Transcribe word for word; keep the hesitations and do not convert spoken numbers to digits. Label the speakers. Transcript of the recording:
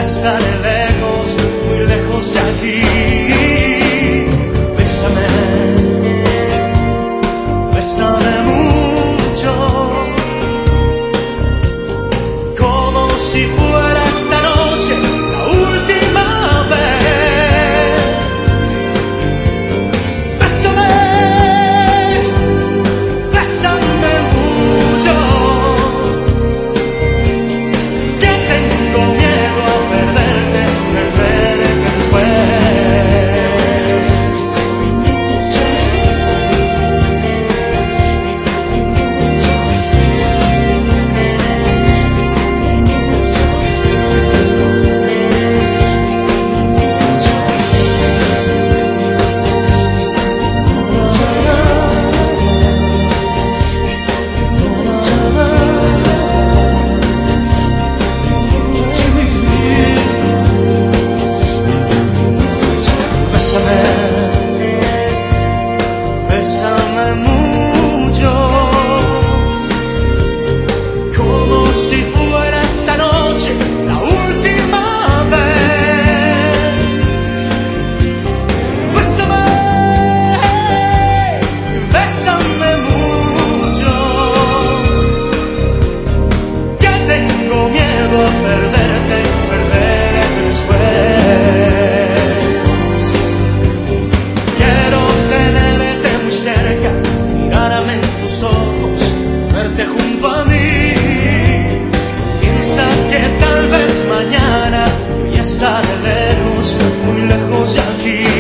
Speaker 1: estaré lejos, muy lejos de aquí. Bésame, bésame mucho, como si fuera esta noche la última vez. Bésame, bésame mucho, que tengo miedo a perderte, perderte después. Bésame mucho, como si fuera esta noche la última vez. Bésame, bésame mucho, que tengo miedo a perderte, perderte después. Quiero tenerte muy cerca, mirarme en tus ojos, verte junto a mí. Piensa que tal vez mañana voy a estar lejos, muy lejos de aquí.